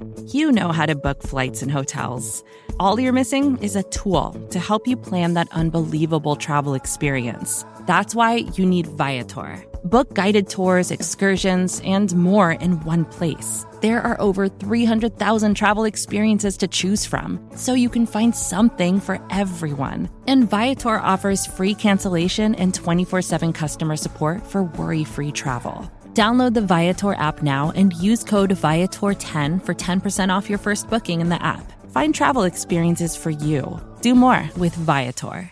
You know how to book flights and hotels. All you're missing is a tool to help you plan that unbelievable travel experience. That's why you need Viator. Book guided tours, excursions, and more in one place. There are over 300,000 travel experiences to choose from, so you can find something for everyone. And Viator offers free cancellation and 24/7 customer support for worry-free travel. Download the Viator app now and use code Viator10 for 10% off your first booking in the app. Find travel experiences for you. Do more with Viator.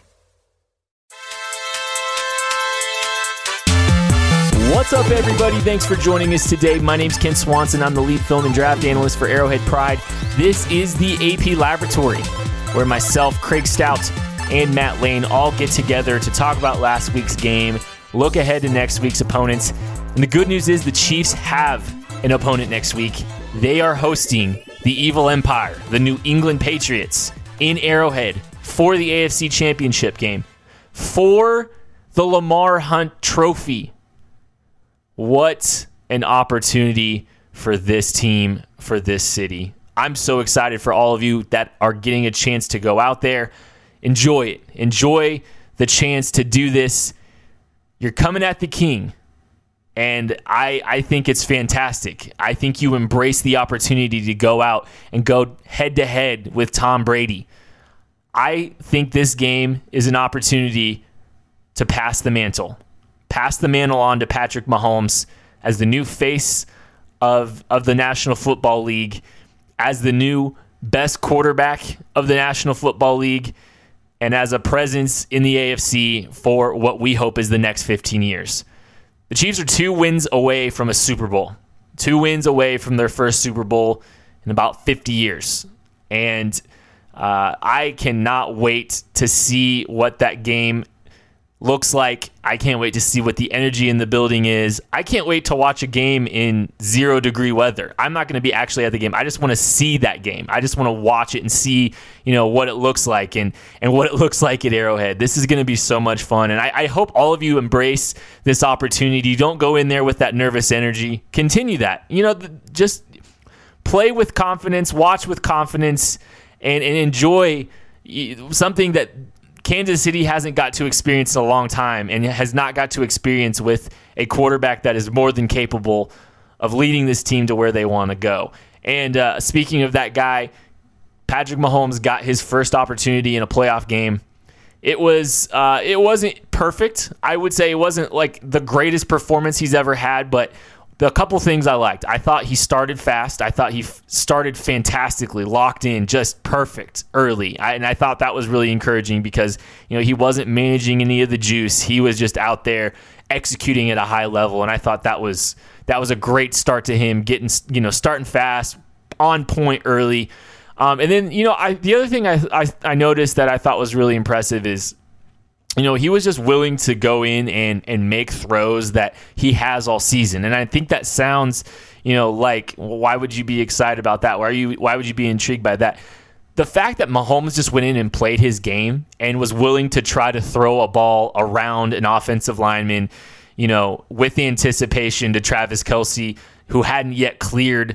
What's up, everybody? Thanks for joining us today. My name's Ken Swanson. I'm the lead film and draft analyst for Arrowhead Pride. This is the AP Laboratory, where myself, Craig Stout, and Matt Lane all get together to talk about last week's game, look ahead to next week's opponents. And the good news is the Chiefs have an opponent next week. They are hosting the Evil Empire, the New England Patriots, in Arrowhead for the AFC Championship game, for the Lamar Hunt Trophy. What an opportunity for this team, for this city. I'm so excited for all of you that are getting a chance to go out there. Enjoy it. Enjoy the chance to do this. You're coming at the king, and I think it's fantastic. I think you embrace the opportunity to go out and go head-to-head with Tom Brady. I think this game is an opportunity to pass the mantle. Pass the mantle on to Patrick Mahomes as the new face of the National Football League, as the new best quarterback of the National Football League, and as a presence in the AFC for what we hope is the next 15 years. The Chiefs are 2 wins away from a Super Bowl, 2 wins away from their first Super Bowl in about 50 years. And I cannot wait to see what that game looks like. I can't wait to see what the energy in the building is. I can't wait to watch a game in 0-degree weather. I'm not going to be actually at the game. I just want to see that game. I just want to watch it and see, what it looks like and what it looks like at Arrowhead. This is going to be so much fun. And I hope all of you embrace this opportunity. Don't go in there with that nervous energy. Continue that. Just play with confidence, watch with confidence, and enjoy something that Kansas City hasn't got to experience in a long time and has not got to experience with a quarterback that is more than capable of leading this team to where they want to go. And speaking of that guy, Patrick Mahomes got his first opportunity in a playoff game. It wasn't perfect. I would say it wasn't like the greatest performance he's ever had, but a couple things I liked. I thought he started fast. I thought he started fantastically, locked in, just perfect early. And I thought that was really encouraging because, he wasn't managing any of the juice. He was just out there executing at a high level. And I thought that was a great start to him getting, starting fast, on point early. And then, the other thing I noticed that I thought was really impressive is, he was just willing to go in and make throws that he has all season. And I think that sounds, like, why would you be excited about that? Why would you be intrigued by that? The fact that Mahomes just went in and played his game and was willing to try to throw a ball around an offensive lineman, with the anticipation to Travis Kelce, who hadn't yet cleared,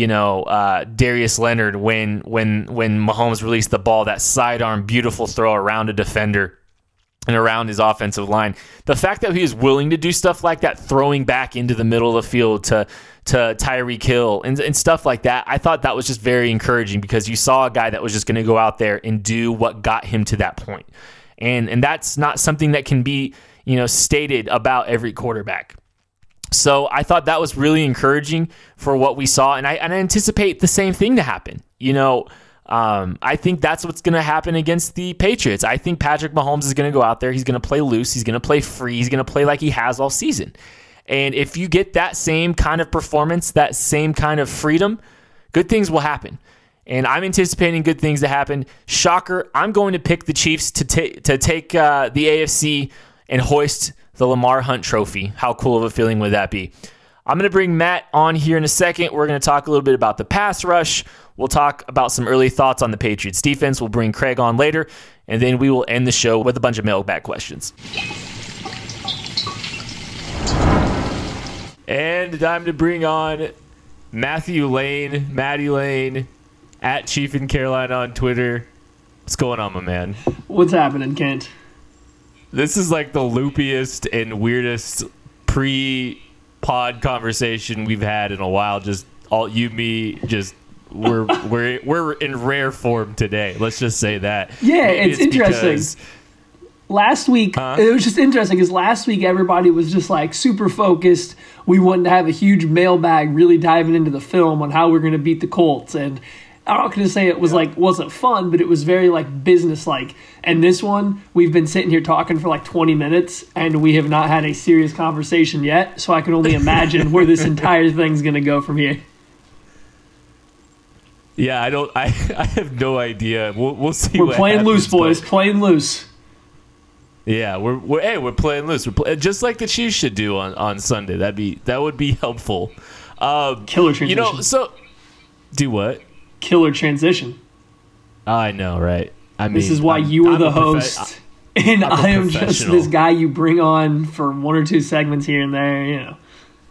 Darius Leonard when Mahomes released the ball, that sidearm, beautiful throw around a defender and around his offensive line. The fact that he was willing to do stuff like that, throwing back into the middle of the field to Tyreek Hill and stuff like that, I thought that was just very encouraging because you saw a guy that was just going to go out there and do what got him to that point. And that's not something that can be, stated about every quarterback. So I thought that was really encouraging for what we saw, and I anticipate the same thing to happen. I think that's what's going to happen against the Patriots. I think Patrick Mahomes is going to go out there. He's going to play loose. He's going to play free. He's going to play like he has all season. And if you get that same kind of performance, that same kind of freedom, good things will happen. And I'm anticipating good things to happen. Shocker, I'm going to pick the Chiefs to take the AFC and hoist the Lamar Hunt Trophy. How cool of a feeling would that be? I'm going to bring Matt on here in a second. We're going to talk a little bit about the pass rush. We'll talk about some early thoughts on the Patriots defense. We'll bring Craig on later, and then we will end the show with a bunch of mailbag questions. And time to bring on Matthew Lane, Maddie Lane, at Chief in Carolina on Twitter. What's going on, my man? What's happening, Kent? This is like the loopiest and weirdest pre-pod conversation we've had in a while. Just all you, me, just we're in rare form today. Let's just say that. Yeah, it's interesting. Last week, it was just interesting because last week everybody was just like super focused. We wanted to have a huge mailbag really diving into the film on how we're going to beat the Colts. And I'm not going to say it was wasn't fun, but it was very like business-like. And this one, we've been sitting here talking for like 20 minutes and we have not had a serious conversation yet. So I can only imagine where this entire thing's going to go from here. Yeah, I have no idea. We'll see. We're playing loose, boys. Playing loose. Yeah, we're playing loose. Just like the Chiefs should do on Sunday. That would be helpful. Killer transition. Do what? Killer transition. I know, right? I mean, this is why you are the host, and I am just this guy you bring on for one or two segments here and there. You know,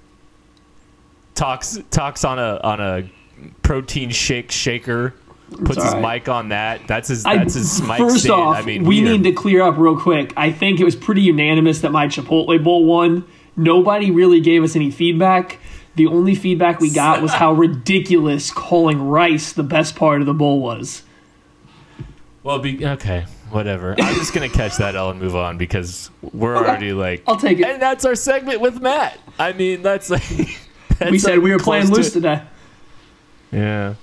talks on a protein shaker. Puts his mic on that. That's his mic First stand. off, we need to clear up real quick. I think it was pretty unanimous that my Chipotle Bowl won. Nobody really gave us any feedback. The only feedback we got was how ridiculous calling rice the best part of the bowl was. Well, okay, whatever. I'm just going to catch that L and move on because we're already like... I'll take it. And that's our segment with Matt. I mean, that's like... we said we were playing loose today. Yeah.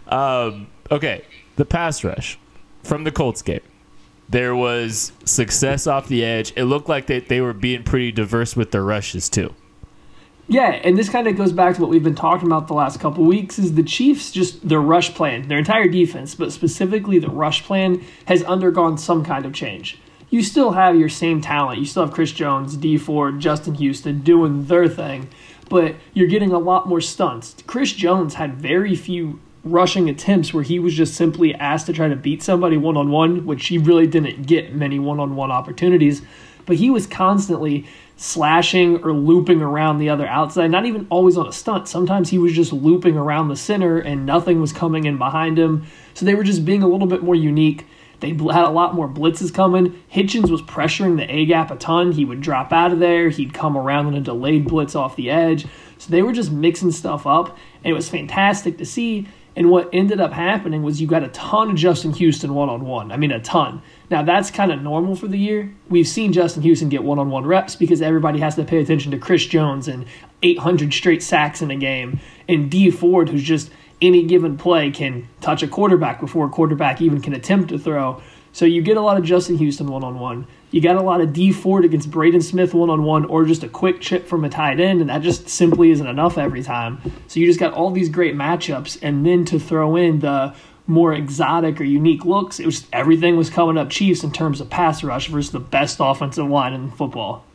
Okay, the pass rush from the Colts game. There was success off the edge. It looked like they were being pretty diverse with their rushes, too. Yeah, and this kind of goes back to what we've been talking about the last couple weeks, is the Chiefs, just their rush plan, their entire defense, but specifically the rush plan, has undergone some kind of change. You still have your same talent. You still have Chris Jones, Dee Ford, Justin Houston doing their thing, but you're getting a lot more stunts. Chris Jones had very few rushing attempts where he was just simply asked to try to beat somebody one-on-one, which he really didn't get many one-on-one opportunities, but he was constantly slashing or looping around the other outside, not even always on a stunt. Sometimes he was just looping around the center and nothing was coming in behind him. So they were just being a little bit more unique. They had a lot more blitzes coming. Hitchens was pressuring the A-gap a ton. He would drop out of there. He'd come around on a delayed blitz off the edge. So they were just mixing stuff up, and it was fantastic to see. And what ended up happening was you got a ton of Justin Houston one-on-one. I mean, a ton. Now, that's kind of normal for the year. We've seen Justin Houston get one-on-one reps because everybody has to pay attention to Chris Jones and 800 straight sacks in a game. And Dee Ford, who's just any given play can touch a quarterback before a quarterback even can attempt to throw. So you get a lot of Justin Houston one-on-one. You got a lot of Dee Ford against Braden Smith one-on-one or just a quick chip from a tight end, and that just simply isn't enough every time. So you just got all these great matchups, and then to throw in the more exotic or unique looks, it was everything was coming up Chiefs in terms of pass rush versus the best offensive line in football.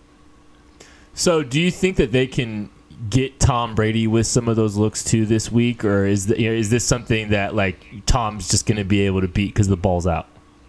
So do you think that they can get Tom Brady with some of those looks too this week, or is this something that like Tom's just going to be able to beat because the ball's out?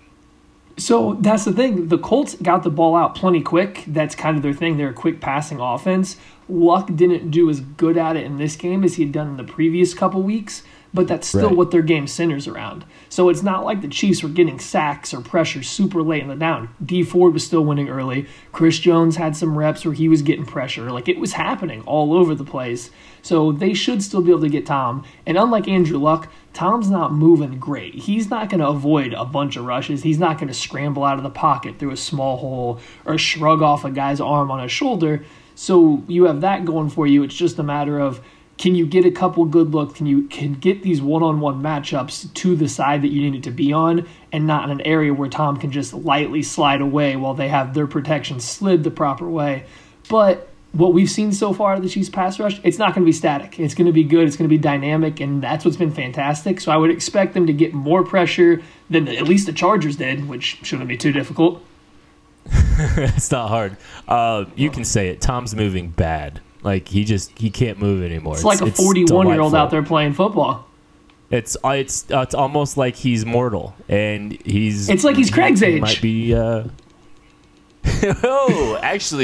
So that's the thing. The Colts got the ball out plenty quick. That's kind of their thing. They're a quick passing offense. Luck didn't do as good at it in this game as he had done in the previous couple weeks, but that's still what their game centers around. So it's not like the Chiefs were getting sacks or pressure super late in the down. Dee Ford was still winning early. Chris Jones had some reps where he was getting pressure. Like, it was happening all over the place. So they should still be able to get Tom. And unlike Andrew Luck, Tom's not moving great. He's not going to avoid a bunch of rushes. He's not going to scramble out of the pocket through a small hole or shrug off a guy's arm on his shoulder. So you have that going for you. It's just a matter of, can you get a couple good looks? Can you get these one-on-one matchups to the side that you need it to be on and not in an area where Tom can just lightly slide away while they have their protection slid the proper way. But what we've seen so far of the Chiefs pass rush, it's not going to be static. It's going to be good. It's going to be dynamic, and that's what's been fantastic. So I would expect them to get more pressure than at least the Chargers did, which shouldn't be too difficult. It's not hard. You can say it. Tom's moving bad. Like, he can't move anymore. It's like a 41-year-old out there playing football. It's almost like he's mortal, and it's like he's Craig's age. Might be. Oh, actually,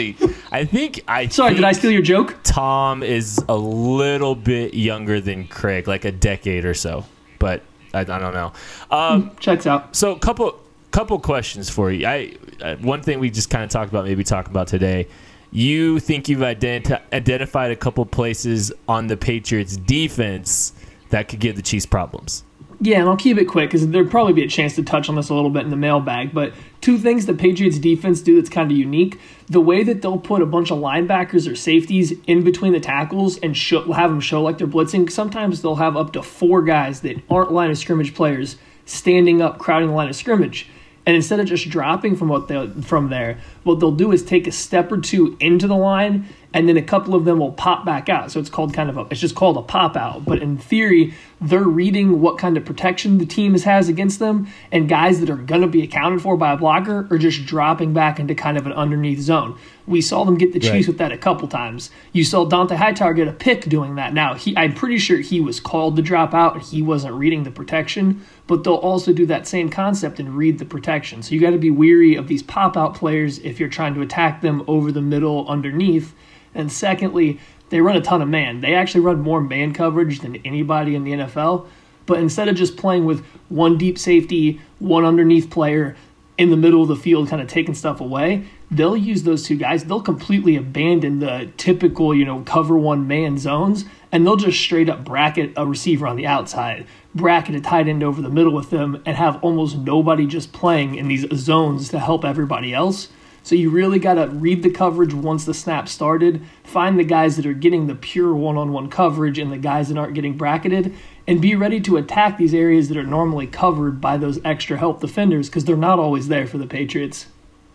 Sorry, did I steal your joke? Tom is a little bit younger than Craig, like a decade or so, but I don't know. Checks out. So, couple questions for you. One thing we just kind of talked about, maybe talk about today. You think you've identified a couple places on the Patriots' defense that could give the Chiefs problems. Yeah, and I'll keep it quick because there'll probably be a chance to touch on this a little bit in the mailbag. But two things the Patriots defense do that's kind of unique. The way that they'll put a bunch of linebackers or safeties in between the tackles and have them show like they're blitzing. Sometimes they'll have up to 4 guys that aren't line of scrimmage players standing up, crowding the line of scrimmage. And instead of just dropping from there, what they'll do is take a step or two into the line, and then a couple of them will pop back out. So it's just called a pop out. But in theory, they're reading what kind of protection the team has against them, and guys that are going to be accounted for by a blocker are just dropping back into kind of an underneath zone. We saw them get the Chiefs with that a couple times. You saw Dante Hightower get a pick doing that. Now, I'm pretty sure he was called to drop out and he wasn't reading the protection, but they'll also do that same concept and read the protection. So you got to be weary of these pop-out players if you're trying to attack them over the middle underneath. And secondly, they run a ton of man. They actually run more man coverage than anybody in the NFL. But instead of just playing with one deep safety, one underneath player in the middle of the field kind of taking stuff away, they'll use those 2 guys. They'll completely abandon the typical, cover one man zones, and they'll just straight up bracket a receiver on the outside, bracket a tight end over the middle with them, and have almost nobody just playing in these zones to help everybody else. So you really got to read the coverage once the snap started, find the guys that are getting the pure one-on-one coverage and the guys that aren't getting bracketed, and be ready to attack these areas that are normally covered by those extra help defenders because they're not always there for the Patriots.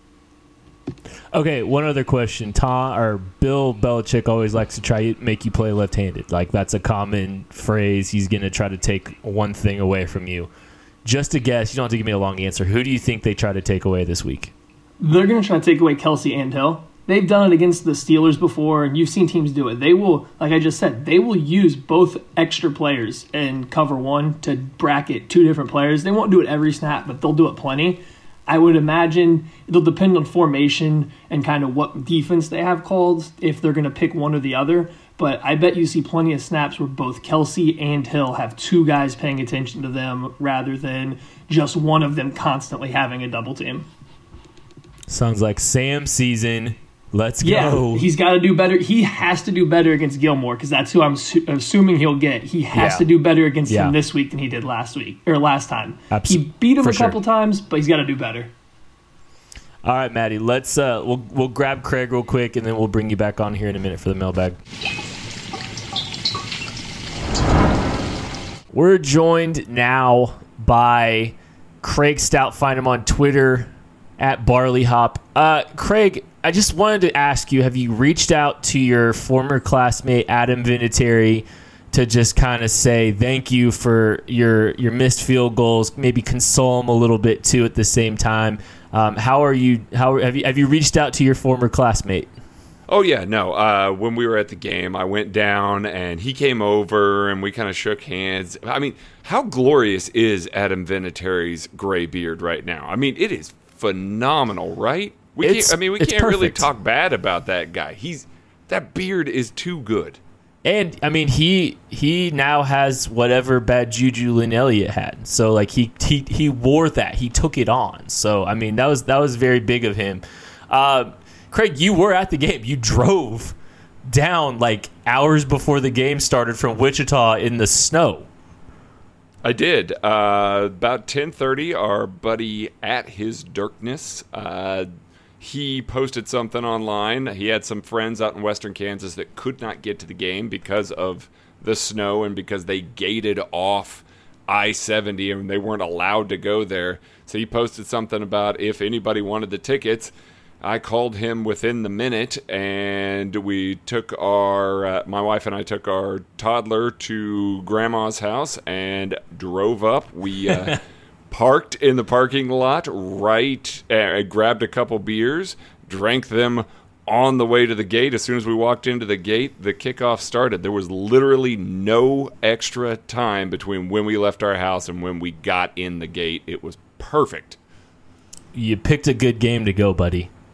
Okay, one other question. Bill Belichick always likes to try to make you play left-handed. Like, that's a common phrase. He's going to try to take one thing away from you. Just a guess. You don't have to give me a long answer. Who do you think they try to take away this week? They're going to try to take away Kelce and Hill. They've done it against the Steelers before, and you've seen teams do it. They will, like I just said, they will use both extra players in cover one to bracket 2 different players. They won't do it every snap, but they'll do it plenty. I would imagine it'll depend on formation and kind of what defense they have called if they're going to pick one or the other. But I bet you see plenty of snaps where both Kelce and Hill have 2 guys paying attention to them rather than just one of them constantly having a double team. Sounds like Sam season. Let's go. Yeah, he's got to do better. He has to do better against Gilmore because that's who I'm assuming he'll get. He has to do better against him this week than he did last time. He beat him a couple times, but he's got to do better. All right, Maddie. Let's we'll grab Craig real quick, and then we'll bring you back on here in a minute for the mailbag. We're joined now by Craig Stout. Find him on Twitter at BarleyHop. Craig, I just wanted to ask you, have you reached out to your former classmate Adam Vinatieri to just kind of say thank you for your missed field goals, maybe console him a little bit too at the same time? Have you reached out to your former classmate? Oh, yeah, no. When we were at the game, I went down, and he came over, and we kind of shook hands. I mean, how glorious is Adam Vinatieri's gray beard right now? I mean, it is phenomenal, right? We can't really talk bad about that guy. That beard is too good. And I mean, he now has whatever bad juju Lynn Elliott had. So like he wore that. He took it on. So I mean, that was very big of him. Craig, you were at the game. You drove down like hours before the game started from Wichita in the snow. I did. About 10:30, our buddy at his Dirkness, he posted something online. He had some friends out in western Kansas that could not get to the game because of the snow and because they gated off I-70 and they weren't allowed to go there. So he posted something about if anybody wanted the tickets. I called him within the minute, and we took my wife and I took our toddler to Grandma's house and drove up. We parked in the parking lot, grabbed a couple beers, drank them on the way to the gate. As soon as we walked into the gate, the kickoff started. There was literally no extra time between when we left our house and when we got in the gate. It was perfect. You picked a good game to go, buddy.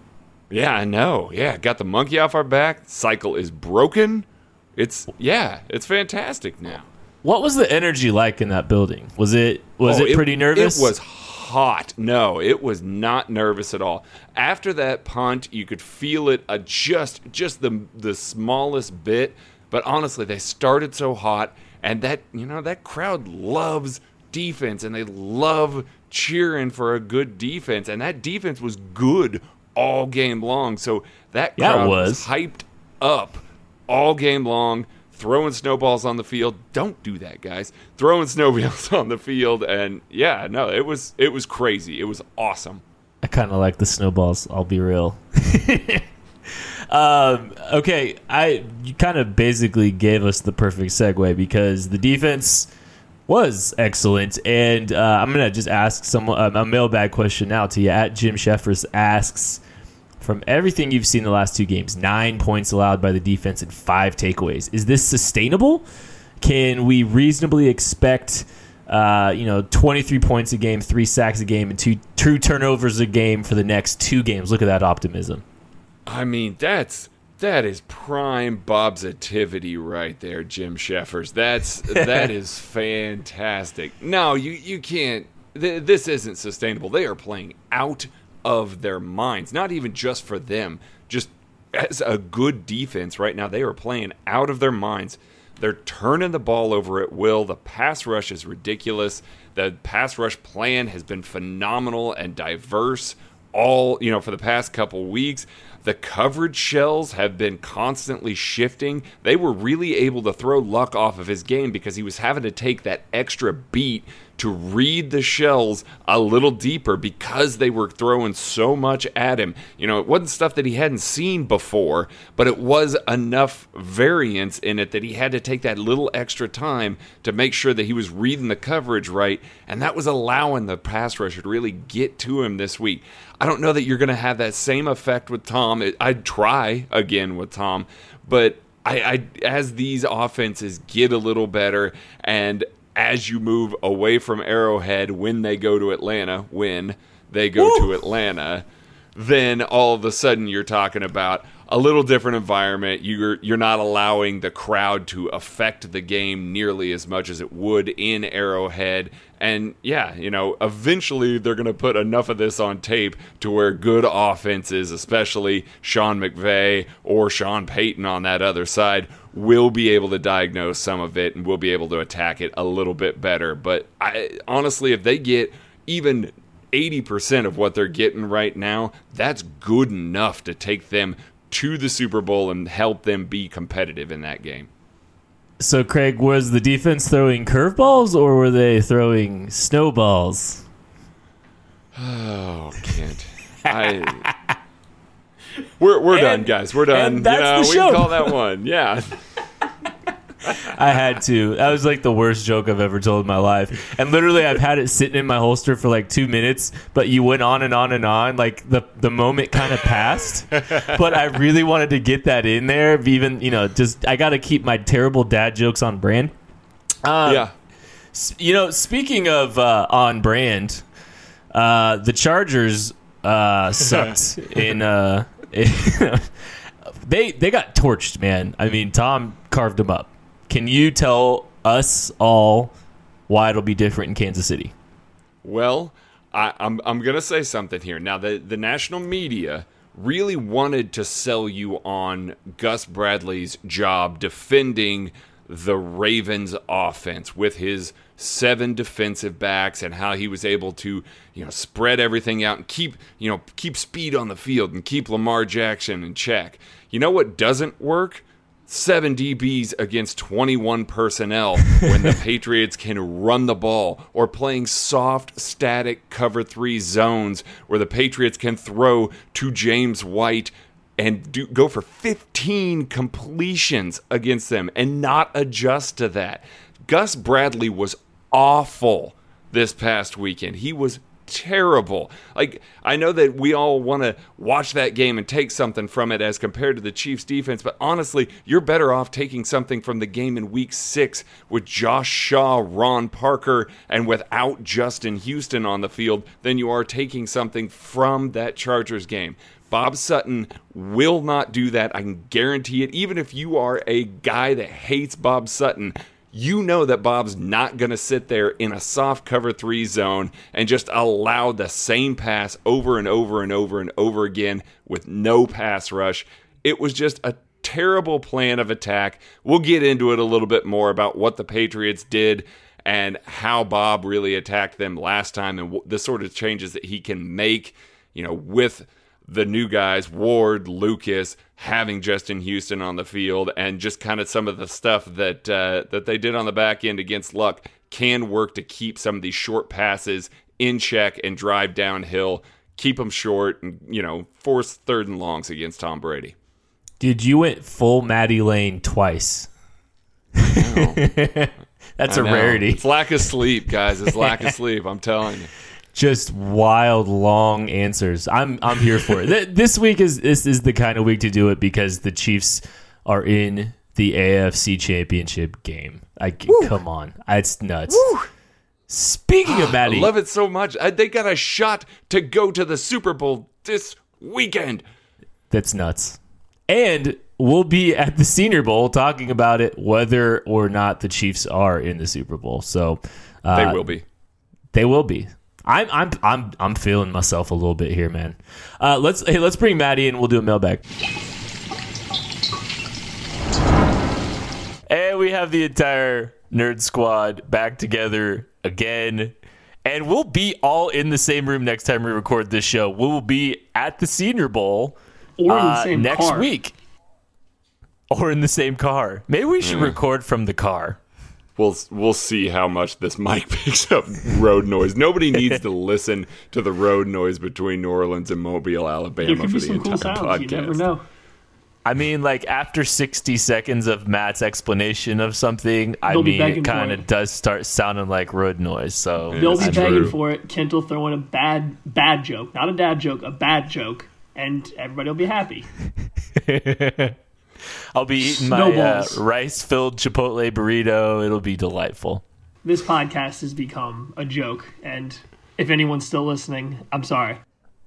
Yeah, I know. Yeah, got the monkey off our back. Cycle is broken. It's fantastic now. What was the energy like in that building? Was it pretty nervous? It was hot. No, it was not nervous at all. After that punt, you could feel it just the smallest bit. But honestly, they started so hot, and that crowd loves defense, and they love cheering for a good defense, and that defense was good all game long. So that crowd was hyped up all game long, throwing snowballs on the field. Don't do that, guys. Throwing snowballs on the field, and it was crazy. It was awesome. I kind of like the snowballs, I'll be real. Okay, you kind of basically gave us the perfect segue because the defense was excellent, and I'm going to just ask a mailbag question now to you. At Jim Sheffers asks, from everything you've seen the last 2 games, 9 points allowed by the defense and 5 takeaways. Is this sustainable? Can we reasonably expect 23 points a game, 3 sacks a game, and 2 turnovers a game for the next 2 games? Look at that optimism. I mean, that is prime Bobsativity right there, Jim Sheffers. That is fantastic. No, you can't. This isn't sustainable. They are playing out of their minds. Not even just for them. Just as a good defense right now, they are playing out of their minds. They're turning the ball over at will. The pass rush is ridiculous. The pass rush plan has been phenomenal and diverse for the past couple weeks. The coverage shells have been constantly shifting. They were really able to throw Luck off of his game because he was having to take that extra beat to read the shells a little deeper because they were throwing so much at him. It wasn't stuff that he hadn't seen before, but it was enough variance in it that he had to take that little extra time to make sure that he was reading the coverage right, and that was allowing the pass rusher to really get to him this week. I don't know that you're going to have that same effect with Tom. I'd try again with Tom, but as these offenses get a little better and as you move away from Arrowhead when they go to Atlanta, then all of a sudden you're talking about a little different environment. You're not allowing the crowd to affect the game nearly as much as it would in Arrowhead. And eventually they're going to put enough of this on tape to where good offenses, especially Sean McVay or Sean Payton on that other side, will be able to diagnose some of it and will be able to attack it a little bit better. But honestly, if they get even 80% of what they're getting right now, that's good enough to take them to the Super Bowl and help them be competitive in that game. So, Craig, was the defense throwing curveballs or were they throwing snowballs? Oh, Kent. We're done, guys. We're done. That's the we show. Can call that one. Yeah. I had to. That was like the worst joke I've ever told in my life. And literally, I've had it sitting in my holster for like 2 minutes, but you went on and on and on. Like the moment kind of passed. But I really wanted to get that in there. Even, I got to keep my terrible dad jokes on brand. Yeah. Speaking of on brand, the Chargers sucked in. They got torched, man. I mean, Tom carved them up. Can you tell us all why it'll be different in Kansas City? Well, I'm going to say something here. Now, the national media really wanted to sell you on Gus Bradley's job defending the Ravens offense with his 7 defensive backs and how he was able to, spread everything out and keep speed on the field and keep Lamar Jackson in check. You know what doesn't work? 7 DBs against 21 personnel when the Patriots can run the ball, or playing soft, static cover 3 zones where the Patriots can throw to James White and go for 15 completions against them and not adjust to that. Gus Bradley was awful this past weekend. He was terrible. Like, I know that we all want to watch that game and take something from it as compared to the Chiefs defense, but honestly, you're better off taking something from the game in week 6 with Josh Shaw, Ron Parker, and without Justin Houston on the field than you are taking something from that Chargers game. Bob Sutton will not do that. I can guarantee it. Even if you are a guy that hates Bob Sutton, you know that Bob's not going to sit there in a soft cover 3 zone and just allow the same pass over and over and over and over again with no pass rush. It was just a terrible plan of attack. We'll get into it a little bit more about what the Patriots did and how Bob really attacked them last time and the sort of changes that he can make, with the new guys, Ward, Lucas, having Justin Houston on the field, and just kind of some of the stuff that they did on the back end against Luck can work to keep some of these short passes in check and drive downhill, keep them short, and force 3rd and longs against Tom Brady. Dude, you went full Matty Lane twice. That's a rarity. It's lack of sleep, guys. It's lack of sleep. I'm telling you. Just wild, long answers. I'm here for it. This week is the kind of week to do it because the Chiefs are in the AFC Championship game. Come on, it's nuts. Woo. Speaking of Matty, I love it so much. They got a shot to go to the Super Bowl this weekend. That's nuts. And we'll be at the Senior Bowl talking about it, whether or not the Chiefs are in the Super Bowl. So they will be. They will be. I'm feeling myself a little bit here, man. Let's bring Matty in. We'll do a mailbag. And we have the entire Nerd Squad back together again. And we'll be all in the same room next time we record this show. We will be at the Senior Bowl or in the same next car. week. Or in the same car. Maybe we should record from the car. We'll see how much this mic picks up road noise. Nobody needs to listen to the road noise between New Orleans and Mobile, Alabama for the entire podcast. You never know. I mean, after 60 seconds of Matt's explanation of something, it kind of does start sounding like road noise. So they'll be begging for it. Kent will throw in a bad joke, not a dad joke, a bad joke, and everybody will be happy. I'll be eating my rice-filled Chipotle burrito. It'll be delightful. This podcast has become a joke, and if anyone's still listening, I'm sorry.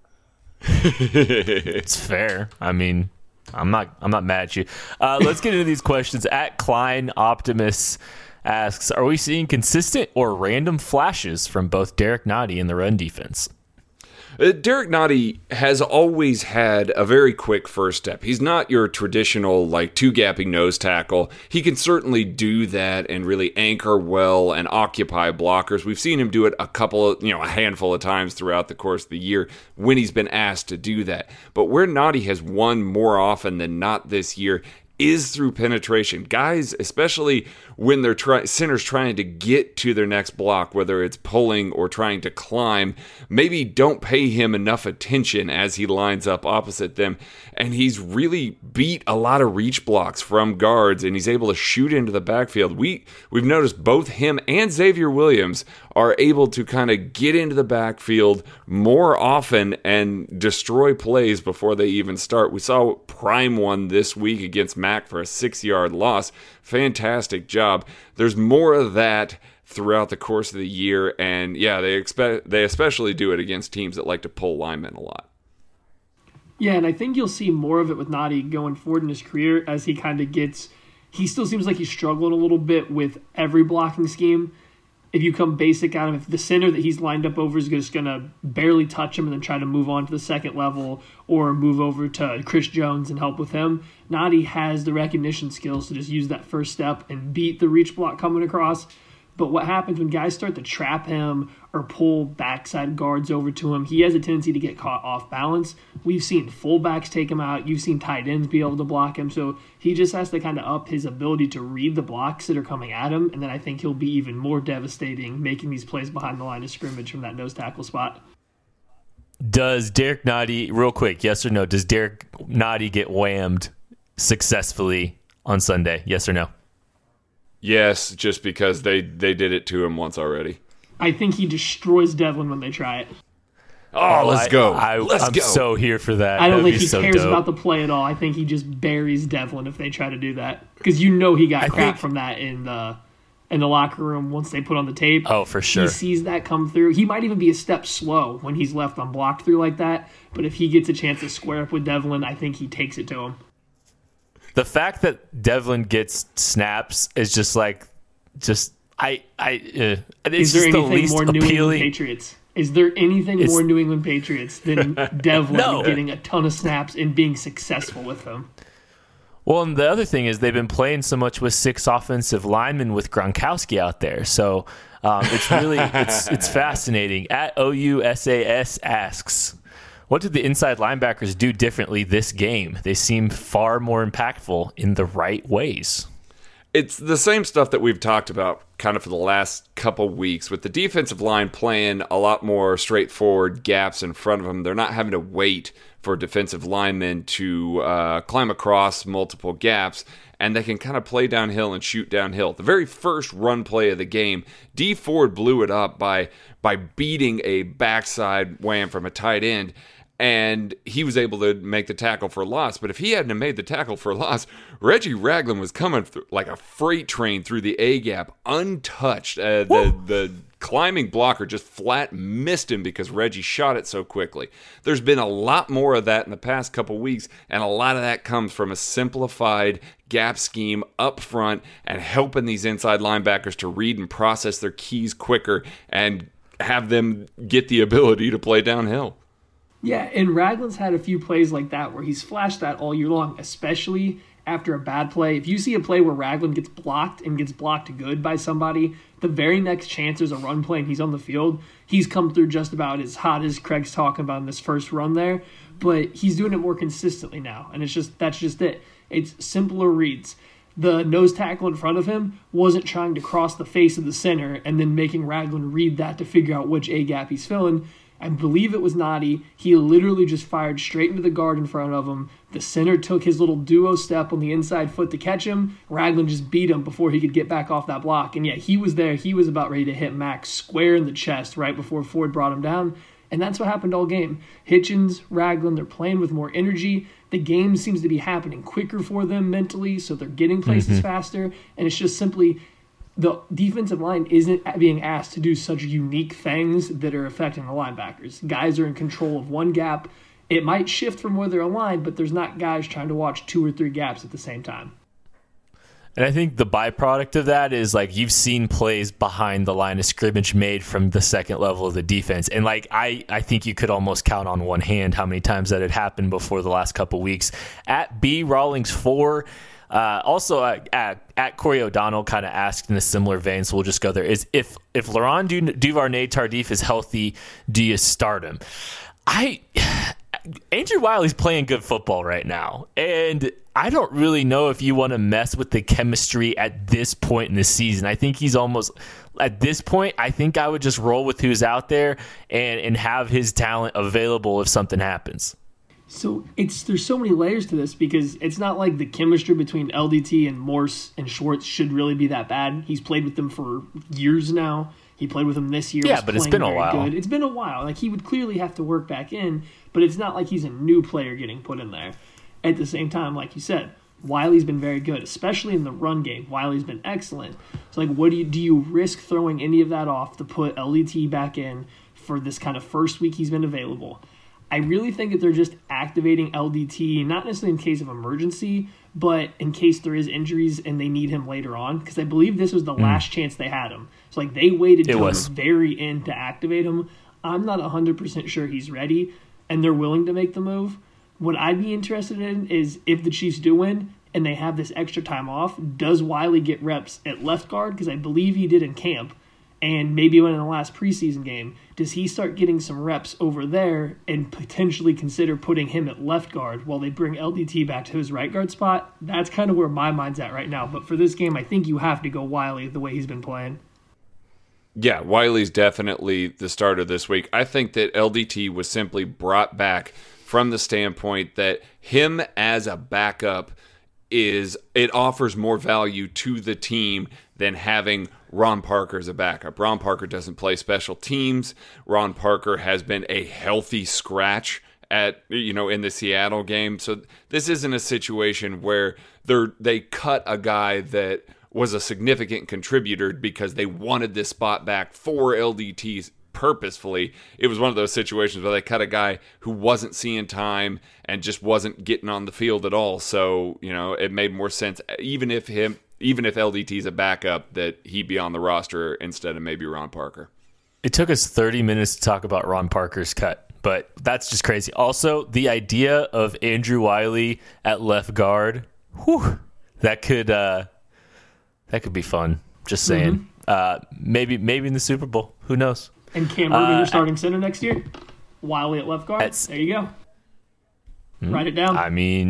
It's fair. I mean, I'm not mad at you. Let's get into these questions. At Klein Optimus asks, are we seeing consistent or random flashes from both Derek Nottie and the run defense? Derek Nottie has always had a very quick first step. He's not your traditional, two-gapping nose tackle. He can certainly do that and really anchor well and occupy blockers. We've seen him do it a handful of times throughout the course of the year when he's been asked to do that. But where Nottie has won more often than not this year is through penetration. Guys, especially when they're centers trying to get to their next block, whether it's pulling or trying to climb, maybe don't pay him enough attention as he lines up opposite them. And he's really beat a lot of reach blocks from guards, and he's able to shoot into the backfield. We've noticed both him and Xavier Williams are able to kind of get into the backfield more often and destroy plays before they even start. We saw prime one this week against Mac for a 6-yard loss. Fantastic job. There's more of that throughout the course of the year, and they especially do it against teams that like to pull linemen a lot. Yeah, and I think you'll see more of it with Nottie going forward in his career as he kind of gets. He still seems like he's struggling a little bit with every blocking scheme. If you come basic out of if the center that he's lined up over is just going to barely touch him and then try to move on to the second level or move over to Chris Jones and help with him, Nottie has the recognition skills to just use that first step and beat the reach block coming across. But what happens when guys start to trap him or pull backside guards over to him, he has a tendency to get caught off balance. We've seen fullbacks take him out. You've seen tight ends be able to block him. So he just has to kind of up his ability to read the blocks that are coming at him. And then I think he'll be even more devastating making these plays behind the line of scrimmage from that nose tackle spot. Does Derek Nottie, real quick, yes or no, does Derek Nottie get whammed successfully on Sunday? Yes or no? Yes, just because they did it to him once already. I think he destroys Devlin when they try it. Oh, let's go. I'm so here for that. I don't think he so cares dope. about the play at all. I think he just buries Devlin if they try to do that. Because he got crap from that in the in the locker room once they put on the tape. Oh, for sure. He sees that come through. He might even be a step slow when he's left unblocked through like that, but if he gets a chance to square up with Devlin, I think he takes it to him. The fact that Devlin gets snaps is just like, it's Is there just the anything least more New England appealing. Patriots? Is there anything more New England Patriots than Devlin No. getting a ton of snaps and being successful with them? Well, and the other thing is they've been playing so much with 6 offensive linemen with Gronkowski out there. So it's really it's fascinating. At OUSAS asks, what did the inside linebackers do differently this game? They seem far more impactful in the right ways. It's the same stuff that we've talked about kind of for the last couple weeks, with the defensive line playing a lot more straightforward gaps in front of them. They're not having to wait for defensive linemen to climb across multiple gaps, and they can kind of play downhill and shoot downhill. The very first run play of the game, Dee Ford blew it up by beating a backside wham from a tight end, and he was able to make the tackle for loss. But if he hadn't have made the tackle for loss, Reggie Ragland was coming like a freight train through the A-gap, untouched. The climbing blocker just flat missed him because Reggie shot it so quickly. There's been a lot more of that in the past couple weeks, and a lot of that comes from a simplified gap scheme up front and helping these inside linebackers to read and process their keys quicker and have them get the ability to play downhill. Yeah, and Ragland's had a few plays like that where he's flashed that all year long, especially after a bad play. If you see a play where Ragland gets blocked and gets blocked good by somebody, the very next chance there's a run play and he's on the field, he's come through just about as hot as Craig's talking about in this first run there, but he's doing it more consistently now, and that's just it. It's simpler reads. The nose tackle in front of him wasn't trying to cross the face of the center and then making Ragland read that to figure out which A-gap he's filling. I believe it was Noddy. He literally just fired straight into the guard in front of him. The center took his little duo step on the inside foot to catch him. Ragland just beat him before he could get back off that block. And yeah, he was there. He was about ready to hit Max square in the chest right before Ford brought him down. And that's what happened all game. Hitchens, Ragland, they're playing with more energy. The game seems to be happening quicker for them mentally, so they're getting places faster. And it's just simply the defensive line isn't being asked to do such unique things that are affecting the linebackers. Guys are in control of one gap. It might shift from where they're aligned, but there's not guys trying to watch 2 or 3 gaps at the same time. And I think the byproduct of that is, like, you've seen plays behind the line of scrimmage made from the second level of the defense. And, like, I think you could almost count on one hand how many times that had happened before the last couple weeks. At B Rawlings 4, also at Corey O'Donnell kind of asked in a similar vein, so we'll just go there, is if Laurent Duvernay-Tardif is healthy, do you start him? Andrew Wiley's playing good football right now, and I don't really know if you want to mess with the chemistry at this point in the season. I think he's almost, at this point, I think I would just roll with who's out there and have his talent available if something happens. So there's so many layers to this because it's not like the chemistry between LDT and Morse and Schwartz should really be that bad. He's played with them for years now. He played with them this year. Yeah, but it's been a while. Good. It's been a while. Like, he would clearly have to work back in, but it's not like he's a new player getting put in there. At the same time, like you said, Wiley's been very good, especially in the run game. Wiley's been excellent. So, like, do you risk throwing any of that off to put LDT back in for this kind of first week he's been available? I really think that they're just activating LDT, not necessarily in case of emergency, but in case there is injuries and they need him later on, because I believe this was the last chance they had him. So, like, they waited till the very end to activate him. I'm not 100% sure he's ready, and they're willing to make the move. What I'd be interested in is if the Chiefs do win and they have this extra time off, does Wiley get reps at left guard? Because I believe he did in camp. And maybe when in the last preseason game, does he start getting some reps over there and potentially consider putting him at left guard while they bring LDT back to his right guard spot? That's kind of where my mind's at right now. But for this game, I think you have to go Wiley the way he's been playing. Yeah, Wiley's definitely the starter this week. I think that LDT was simply brought back from the standpoint that him as a backup it offers more value to the team than having Ron Parker as a backup. Ron Parker doesn't play special teams. Ron Parker has been a healthy scratch in the Seattle game. So this isn't a situation where they cut a guy that was a significant contributor because they wanted this spot back for LDTs purposefully. It was one of those situations where they cut a guy who wasn't seeing time and just wasn't getting on the field at all. So, it made more sense, even if LDT's a backup, that he be on the roster instead of maybe Ron Parker. It took us 30 minutes to talk about Ron Parker's cut, but that's just crazy. Also, the idea of Andrew Wiley at left guard, that could be fun. Just saying. Maybe in the Super Bowl. Who knows? And Cam Irving, your starting center next year. Wiley at left guard. There you go. Write it down.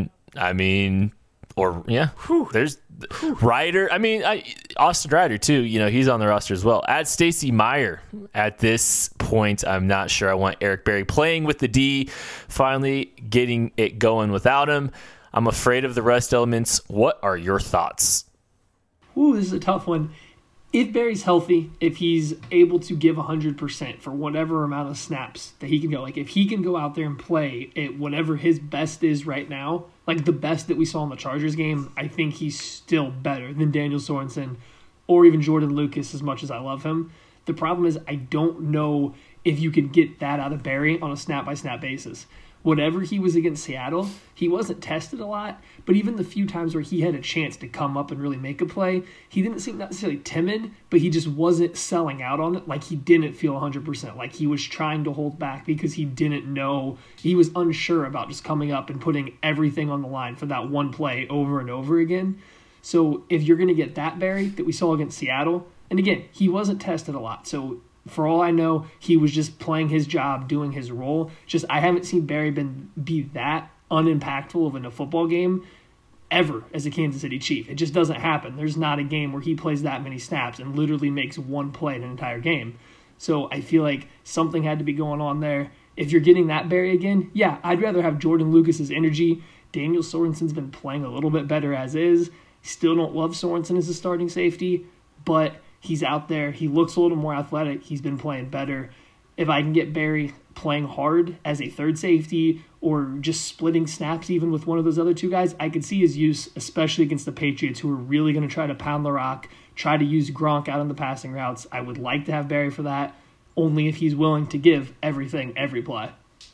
There's Ryder. Austin Ryder too. He's on the roster as well. Add Stacey Meyer. At this point, I'm not sure I want Eric Berry playing with the D. Finally getting it going without him. I'm afraid of the rest elements. What are your thoughts? This is a tough one. If Berry's healthy, if he's able to give 100% for whatever amount of snaps that he can go, if he can go out there and play at whatever his best is right now, like the best that we saw in the Chargers game, I think he's still better than Daniel Sorensen or even Jordan Lucas, as much as I love him. The problem is I don't know if you can get that out of Berry on a snap-by-snap basis. Whatever he was against Seattle, he wasn't tested a lot, but even the few times where he had a chance to come up and really make a play, he didn't seem necessarily timid, but he just wasn't selling out on it. Like he didn't feel 100%, like he was trying to hold back because he didn't know, he was unsure about just coming up and putting everything on the line for that one play over and over again. So if you're going to get that Berry that we saw against Seattle, and again, he wasn't tested a lot, so for all I know, he was just playing his job, doing his role. Just I haven't seen Berry be that unimpactful in a football game ever as a Kansas City Chief. It just doesn't happen. There's not a game where he plays that many snaps and literally makes one play in an entire game. So I feel like something had to be going on there. If you're getting that Berry again, yeah, I'd rather have Jordan Lucas's energy. Daniel Sorensen's been playing a little bit better as is. Still don't love Sorensen as a starting safety, but he's out there. He looks a little more athletic. He's been playing better. If I can get Berry playing hard as a third safety or just splitting snaps even with one of those other two guys, I could see his use, especially against the Patriots, who are really going to try to pound the rock, try to use Gronk out on the passing routes. I would like to have Berry for that, only if he's willing to give everything every play.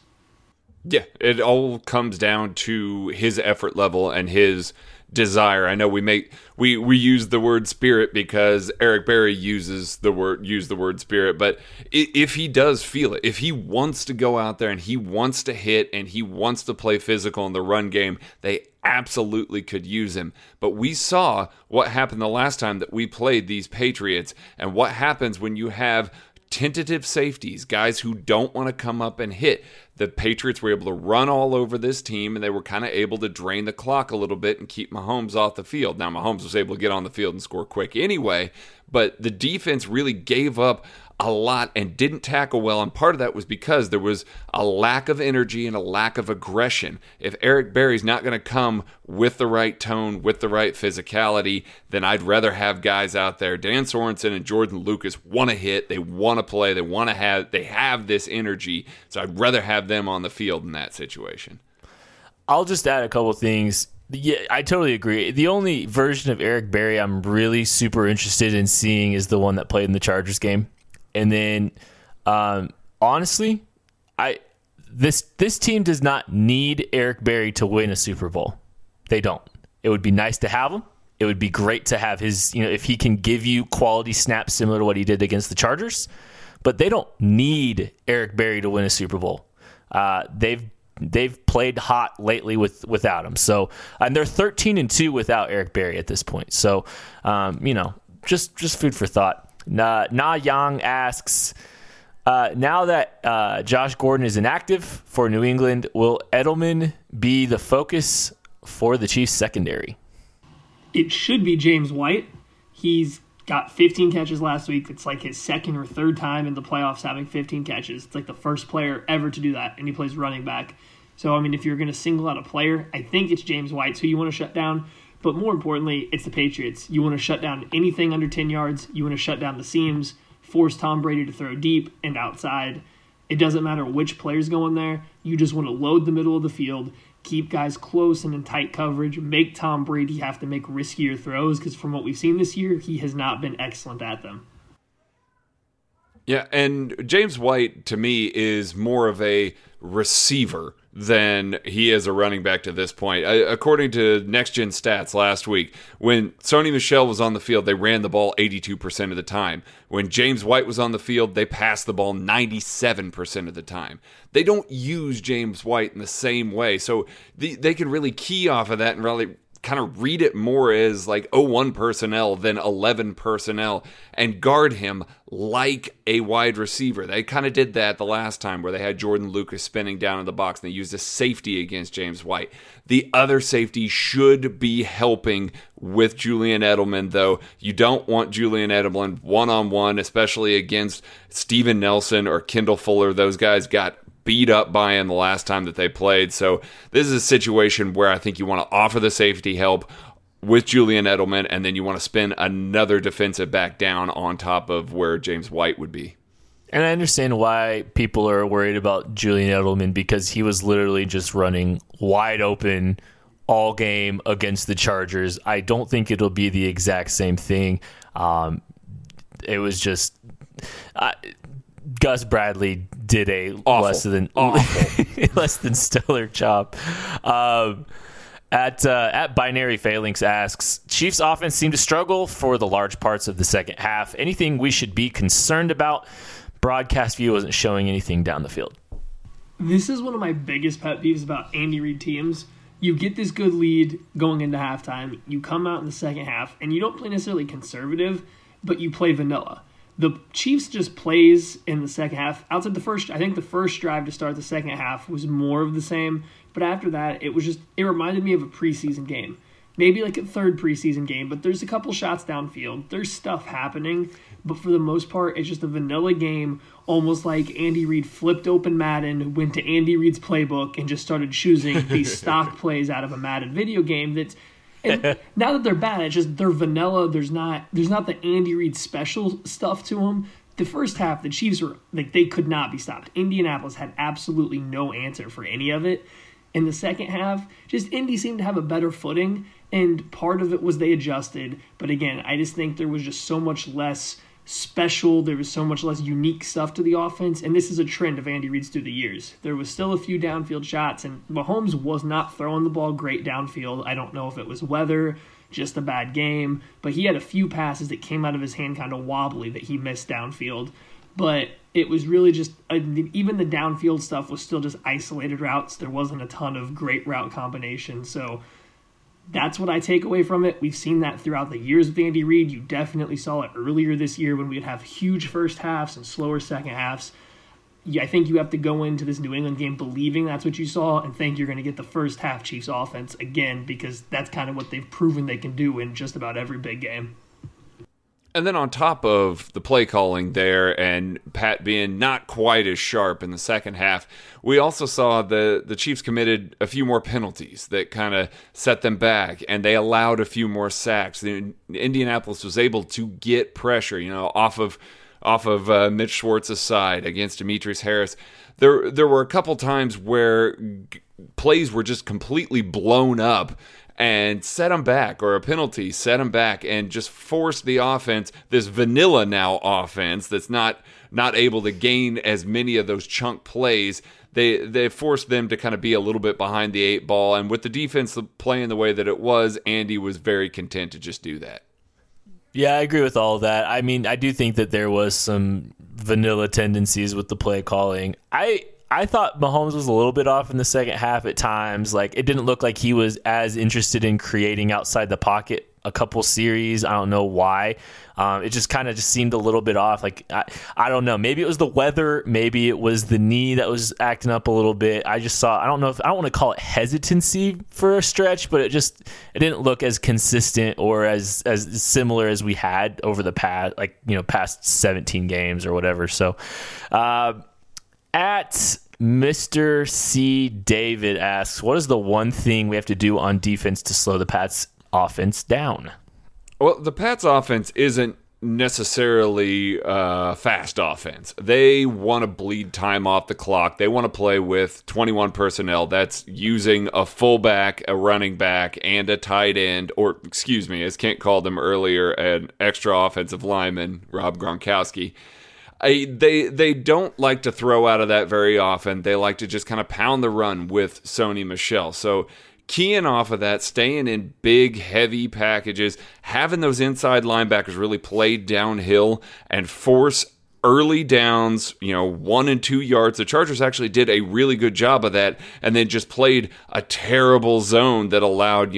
Yeah, it all comes down to his effort level and his desire. I know we use the word spirit because Eric Berry used the word spirit, but if he does feel it, if he wants to go out there and he wants to hit and he wants to play physical in the run game, they absolutely could use him. But we saw what happened the last time that we played these Patriots and what happens when you have tentative safeties, guys who don't want to come up and hit. The Patriots were able to run all over this team, and they were kind of able to drain the clock a little bit and keep Mahomes off the field. Now, Mahomes was able to get on the field and score quick anyway, but the defense really gave up a lot and didn't tackle well, and part of that was because there was a lack of energy and a lack of aggression. If Eric Berry's not going to come with the right tone, with the right physicality, then I'd rather have guys out there. Dan Sorensen and Jordan Lucas want to hit, they want to play, they have this energy, so I'd rather have them on the field in that situation. I'll just add a couple of things. Yeah, I totally agree. The only version of Eric Berry I'm really super interested in seeing is the one that played in the Chargers game. And then, honestly, this team does not need Eric Berry to win a Super Bowl. They don't. It would be nice to have him. It would be great to have his, if he can give you quality snaps similar to what he did against the Chargers. But they don't need Eric Berry to win a Super Bowl. They've played hot lately without him. So, and they're 13-2 without Eric Berry at this point. So, just food for thought. Na Yang asks, now that Josh Gordon is inactive for New England, will Edelman be the focus for the Chiefs secondary? It should be James White. He's got 15 catches last week. It's like his second or third time in the playoffs having 15 catches. It's like the first player ever to do that, and he plays running back. So, if you're going to single out a player, I think it's James White, who you want to shut down. But more importantly, it's the Patriots. You want to shut down anything under 10 yards. You want to shut down the seams, force Tom Brady to throw deep and outside. It doesn't matter which player's going there. You just want to load the middle of the field, keep guys close and in tight coverage, make Tom Brady have to make riskier throws, because from what we've seen this year, he has not been excellent at them. Yeah, and James White, to me, is more of a receiver than he is a running back to this point. According to Next Gen Stats last week, when Sony Michel was on the field, they ran the ball 82% of the time. When James White was on the field, they passed the ball 97% of the time. They don't use James White in the same way, so they can really key off of that and really kind of read it more as like 01 personnel than 11 personnel and guard him like a wide receiver. They kind of did that the last time where they had Jordan Lucas spinning down in the box and they used a safety against James White. The other safety should be helping with Julian Edelman, though. You don't want Julian Edelman one-on-one, especially against Steven Nelson or Kendall Fuller. Those guys got beat up by him the last time that they played. So this is a situation where I think you want to offer the safety help with Julian Edelman, and then you want to spin another defensive back down on top of where James White would be. And I understand why people are worried about Julian Edelman, because he was literally just running wide open all game against the Chargers. I don't think it'll be the exact same thing. It was just... Gus Bradley did a less than stellar job. At Binary Phalanx asks, Chiefs offense seemed to struggle for the large parts of the second half. Anything we should be concerned about? Broadcast view wasn't showing anything down the field. This is one of my biggest pet peeves about Andy Reid teams. You get this good lead going into halftime. You come out in the second half, and you don't play necessarily conservative, but you play vanilla. The Chiefs just plays in the second half. Outside I think the first drive to start the second half was more of the same. But after that, it reminded me of a preseason game. Maybe like a third preseason game, but there's a couple shots downfield. There's stuff happening. But for the most part, it's just a vanilla game, almost like Andy Reid flipped open Madden, went to Andy Reid's playbook, and just started choosing these stock plays out of a Madden video game that's... And now that they're bad, it's just they're vanilla. There's not the Andy Reid special stuff to them. The first half, the Chiefs were like they could not be stopped. Indianapolis had absolutely no answer for any of it. In the second half, just Indy seemed to have a better footing, and part of it was they adjusted. But again, I just think there was just so much less special. There was so much less unique stuff to the offense, and this is a trend of Andy Reid's through the years. There was still a few downfield shots, and Mahomes was not throwing the ball great downfield. I don't know if it was weather, just a bad game, but he had a few passes that came out of his hand kind of wobbly that he missed downfield. But it was really just, even the downfield stuff was still just isolated routes. There wasn't a ton of great route combinations, so that's what I take away from it. We've seen that throughout the years with Andy Reid. You definitely saw it earlier this year when we'd have huge first halves and slower second halves. Yeah, I think you have to go into this New England game believing that's what you saw and think you're going to get the first half Chiefs offense again, because that's kind of what they've proven they can do in just about every big game. And then on top of the play calling there and Pat being not quite as sharp in the second half, we also saw the Chiefs committed a few more penalties that kind of set them back, and they allowed a few more sacks. Indianapolis was able to get pressure, off of Mitch Schwartz's side against Demetrius Harris. There were a couple times where plays were just completely blown up and set them back, or a penalty set them back, and just force the offense, this vanilla now offense that's not able to gain as many of those chunk plays. They forced them to kind of be a little bit behind the eight ball, and with the defense playing the way that it was, Andy was very content to just do that. Yeah, I agree with all of that. I mean, I do think that there was some vanilla tendencies with the play calling. I thought Mahomes was a little bit off in the second half at times. Like, it didn't look like he was as interested in creating outside the pocket a couple series. I don't know why. It just kind of just seemed a little bit off. Like, I don't know. Maybe it was the weather. Maybe it was the knee that was acting up a little bit. I just saw, I don't want to call it hesitancy for a stretch, but it didn't look as consistent or as similar as we had over the past 17 games or whatever. So, at Mr. C. David asks, what is the one thing we have to do on defense to slow the Pats offense down? Well, the Pats offense isn't necessarily fast offense. They want to bleed time off the clock. They want to play with 21 personnel. That's using a fullback, a running back, and a tight end, or excuse me, as Kent called them earlier, an extra offensive lineman, Rob Gronkowski. They don't like to throw out of that very often. They like to just kind of pound the run with Sony Michel. So keying off of that, staying in big, heavy packages, having those inside linebackers really play downhill and force early downs, 1 and 2 yards. The Chargers actually did a really good job of that, and then just played a terrible zone that allowed,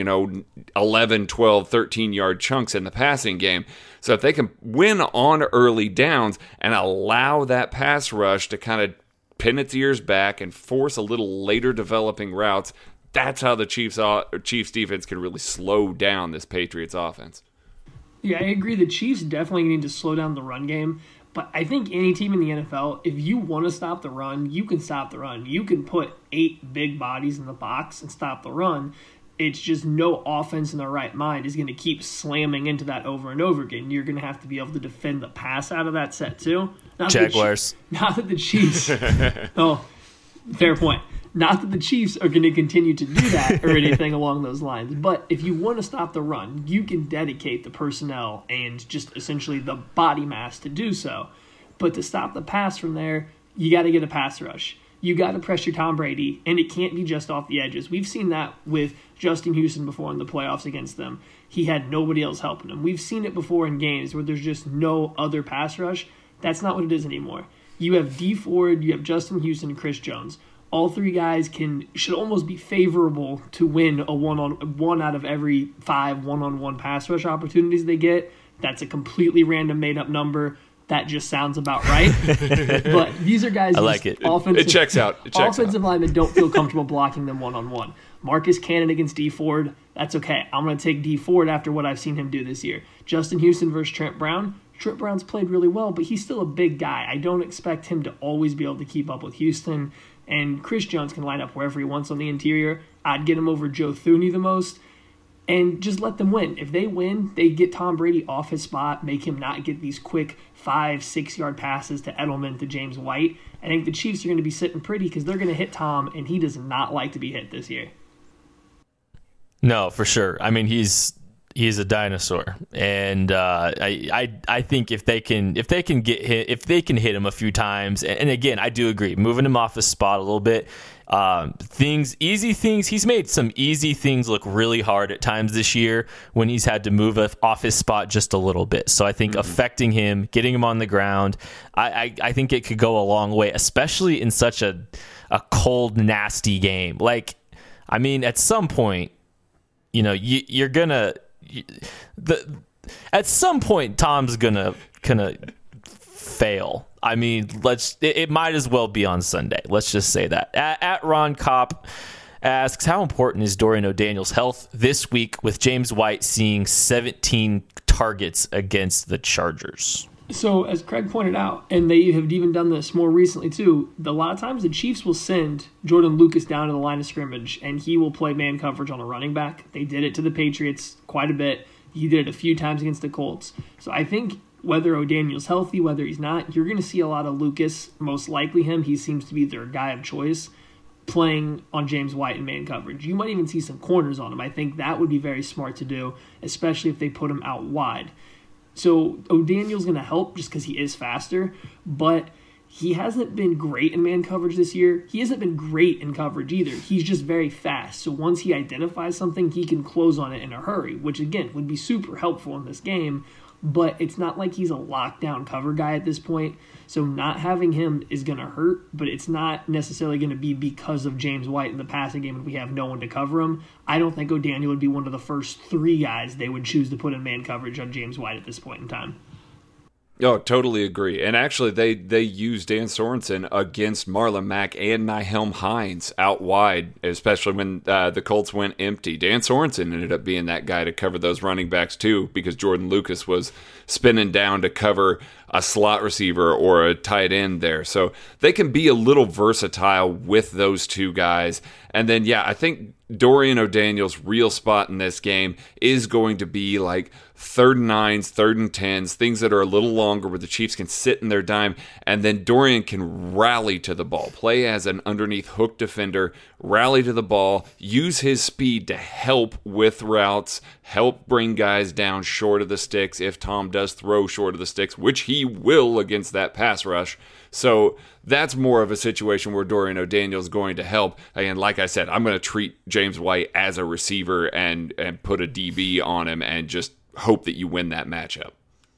11, 12, 13-yard chunks in the passing game. So if they can win on early downs and allow that pass rush to kind of pin its ears back and force a little later developing routes, that's how the Chiefs defense can really slow down this Patriots offense. Yeah, I agree. The Chiefs definitely need to slow down the run game. But I think any team in the NFL, if you want to stop the run, you can stop the run. You can put 8 big bodies in the box and stop the run. It's just no offense in their right mind is going to keep slamming into that over and over again. You're going to have to be able to defend the pass out of that set too. Jaguars. Not that the Chiefs. Oh, fair point. Not that the Chiefs are going to continue to do that or anything along those lines. But if you want to stop the run, you can dedicate the personnel and just essentially the body mass to do so. But to stop the pass from there, you got to get a pass rush. You got to pressure Tom Brady, and it can't be just off the edges. We've seen that with Justin Houston before in the playoffs against them. He had nobody else helping him. We've seen it before in games where there's just no other pass rush. That's not what it is anymore. You have Dee Ford, you have Justin Houston, and Chris Jones. All 3 guys should almost be favorable to win a one out of every 5 one-on-one pass rush opportunities they get. That's a completely random made-up number. That just sounds about right. But these are guys. I like it. It checks out. Offensive linemen don't feel comfortable blocking them one-on-one. Marcus Cannon against Dee Ford, that's okay. I'm going to take Dee Ford after what I've seen him do this year. Justin Houston versus Trent Brown. Trent Brown's played really well, but he's still a big guy. I don't expect him to always be able to keep up with Houston. And Chris Jones can line up wherever he wants on the interior. I'd get him over Joe Thuney the most. And just let them win. If they win, they get Tom Brady off his spot, make him not get these quick 5-6 yard passes to Edelman, to James White. I think the Chiefs are going to be sitting pretty because they're going to hit Tom, and he does not like to be hit this year. No, for sure. I mean, he's a dinosaur, and I think if they can hit him a few times, and again, I do agree, moving him off his spot a little bit. Easy things. He's made some easy things look really hard at times this year when he's had to move off his spot just a little bit. So I think affecting him, getting him on the ground, I think it could go a long way, especially in such a cold, nasty game. Like, I mean, at some point, you're gonna. At some point, Tom's gonna fail. I mean, it might as well be on Sunday. Let's just say that. At Ron Kopp asks, how important is Dorian O'Daniel's health this week with James White seeing 17 targets against the Chargers? So, as Craig pointed out, and they have even done this more recently too, a lot of times the Chiefs will send Jordan Lucas down to the line of scrimmage, and he will play man coverage on a running back. They did it to the Patriots quite a bit. He did it a few times against the Colts. So I think whether O'Daniel's healthy, whether he's not, you're going to see a lot of Lucas, most likely him. He seems to be their guy of choice, playing on James White in man coverage. You might even see some corners on him. I think that would be very smart to do, especially if they put him out wide. So O'Daniel's going to help just because he is faster, but he hasn't been great in man coverage this year. He hasn't been great in coverage either. He's just very fast. So once he identifies something, he can close on it in a hurry, which again would be super helpful in this game. But it's not like he's a lockdown cover guy at this point. So not having him is going to hurt, but it's not necessarily going to be because of James White in the passing game if we have no one to cover him. I don't think O'Daniel would be one of the first 3 guys they would choose to put in man coverage on James White at this point in time. Oh, totally agree. And actually, they used Dan Sorensen against Marlon Mack and Nyheim Hines out wide, especially when the Colts went empty. Dan Sorensen ended up being that guy to cover those running backs too, because Jordan Lucas was spinning down to cover a slot receiver or a tight end there. So they can be a little versatile with those two guys. And then, I think Dorian O'Daniel's real spot in this game is going to be like 3rd and 9s, 3rd and 10s, things that are a little longer where the Chiefs can sit in their dime, and then Dorian can rally to the ball, play as an underneath hook defender, rally to the ball, use his speed to help with routes, help bring guys down short of the sticks if Tom does throw short of the sticks, which he will against that pass rush. So that's more of a situation where Dorian O'Daniel is going to help. Again, like I said, I'm going to treat James White as a receiver and put a DB on him and just hope that you win that matchup.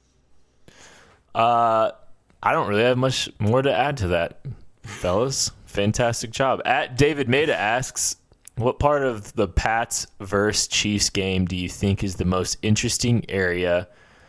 I don't really have much more to add to that, fellas. Fantastic job. At David Maida asks, what part of the Pats versus Chiefs game do you think is the most interesting area?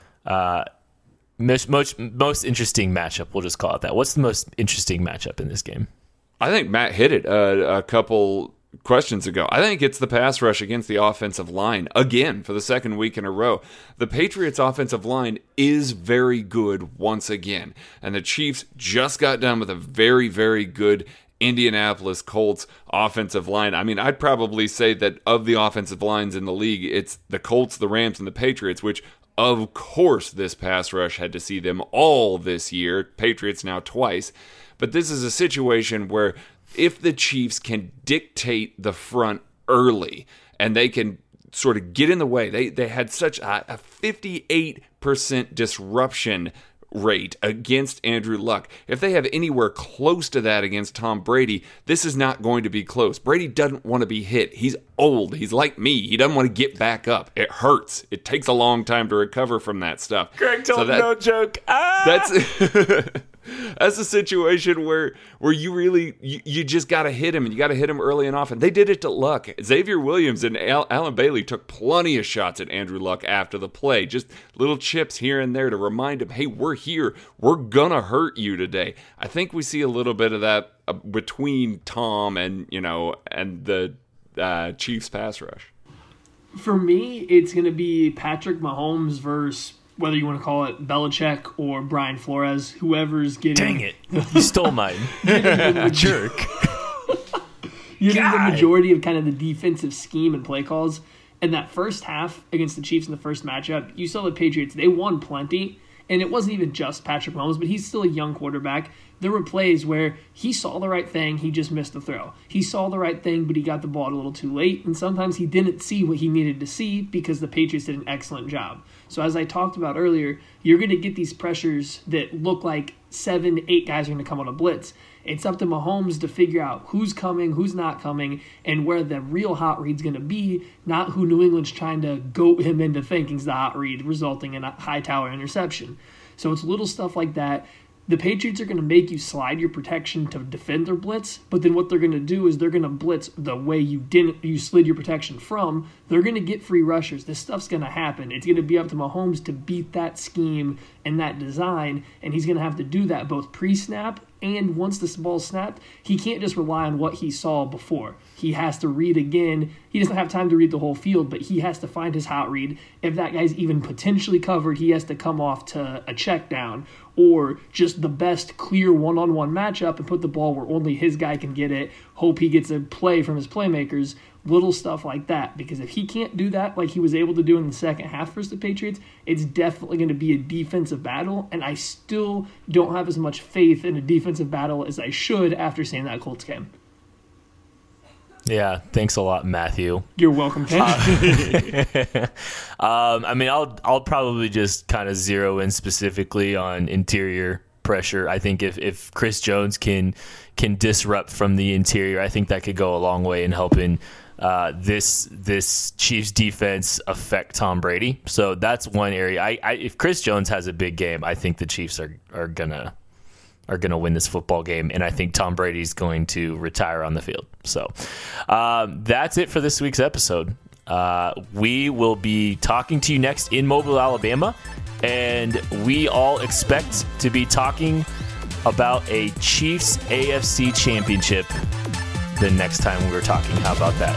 Most interesting matchup, we'll just call it that. What's the most interesting matchup in this game? I think Matt hit it a couple questions ago. I think it's the pass rush against the offensive line, again, for the second week in a row. The Patriots' offensive line is very good once again, and the Chiefs just got done with a very, very good Indianapolis Colts offensive line. I mean, I'd probably say that of the offensive lines in the league, it's the Colts, the Rams, and the Patriots, which of course, this pass rush had to see them all this year. Patriots now twice. But this is a situation where if the Chiefs can dictate the front early and they can sort of get in the way, they had such a 58% disruption rate against Andrew Luck. If they have anywhere close to that against Tom Brady, this is not going to be close. Brady doesn't want to be hit. He's old. He's like me. He doesn't want to get back up. It hurts. It takes a long time to recover from that stuff. Greg told me no joke. That's a situation where you really you just got to hit him, and you got to hit him early and often. They did it to Luck. Xavier Williams and Alan Bailey took plenty of shots at Andrew Luck after the play, just little chips here and there to remind him, hey, we're here. We're gonna hurt you today. I think we see a little bit of that between Tom and the Chiefs pass rush. For me, it's going to be Patrick Mahomes versus, whether you want to call it Belichick or Brian Flores, whoever's getting... Dang it. You stole mine. Jerk. Getting the majority of kind of the defensive scheme and play calls. In that first half against the Chiefs in the first matchup, you saw the Patriots, they won plenty. And it wasn't even just Patrick Mahomes, but he's still a young quarterback. There were plays where he saw the right thing, he just missed the throw. He saw the right thing, but he got the ball a little too late. And sometimes he didn't see what he needed to see because the Patriots did an excellent job. So as I talked about earlier, you're going to get these pressures that look like 7-8 guys are going to come on a blitz. It's up to Mahomes to figure out who's coming, who's not coming, and where the real hot read's going to be, not who New England's trying to goat him into thinking is the hot read, resulting in a high-tower interception. So it's little stuff like that. The Patriots are going to make you slide your protection to defend their blitz, but then what they're going to do is they're going to blitz the way you slid your protection from. They're going to get free rushers. This stuff's going to happen. It's going to be up to Mahomes to beat that scheme and that design, and he's going to have to do that both pre-snap and once this ball's snapped. He can't just rely on what he saw before. He has to read again. He doesn't have time to read the whole field, but he has to find his hot read. If that guy's even potentially covered, he has to come off to a check down or just the best clear one-on-one matchup and put the ball where only his guy can get it, hope he gets a play from his playmakers, little stuff like that. Because if he can't do that like he was able to do in the second half versus the Patriots, it's definitely going to be a defensive battle, and I still don't have as much faith in a defensive battle as I should after seeing that Colts game. Yeah, thanks a lot, Matthew. You're welcome, Ken. I mean, I'll probably just kind of zero in specifically on interior pressure. I think if Chris Jones can disrupt from the interior, I think that could go a long way in helping this Chiefs defense affect Tom Brady. So that's one area. If Chris Jones has a big game, I think the Chiefs are gonna win this football game, and I think Tom Brady's going to retire on the field. So that's it for this week's episode. We will be talking to you next in Mobile, Alabama, and we all expect to be talking about a Chiefs AFC championship the next time we're talking. How about that?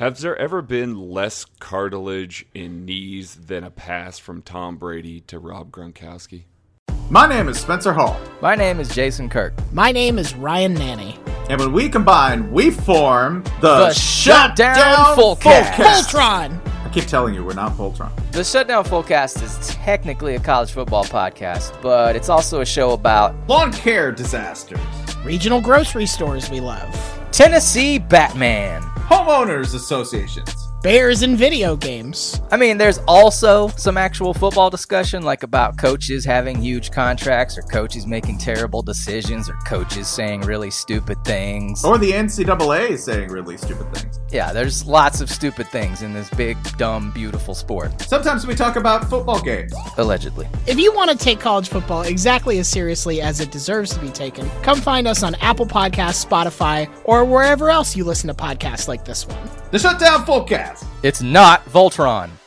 Has there ever been less cartilage in knees than a pass from Tom Brady to Rob Gronkowski? My name is Spencer Hall. My name is Jason Kirk. My name is Ryan Nanny. And when we combine, we form the Shutdown Fullcast. Voltron! I keep telling you, we're not Voltron. The Shutdown Fullcast is technically a college football podcast, but it's also a show about lawn care disasters, regional grocery stores we love, Tennessee Batman, homeowners associations, bears and video games. I mean, there's also some actual football discussion, like about coaches having huge contracts, or coaches making terrible decisions, or coaches saying really stupid things. Or the NCAA saying really stupid things. Yeah, there's lots of stupid things in this big, dumb, beautiful sport. Sometimes we talk about football games. Allegedly. If you want to take college football exactly as seriously as it deserves to be taken, come find us on Apple Podcasts, Spotify, or wherever else you listen to podcasts like this one. The Shutdown Fullcast. It's not Voltron.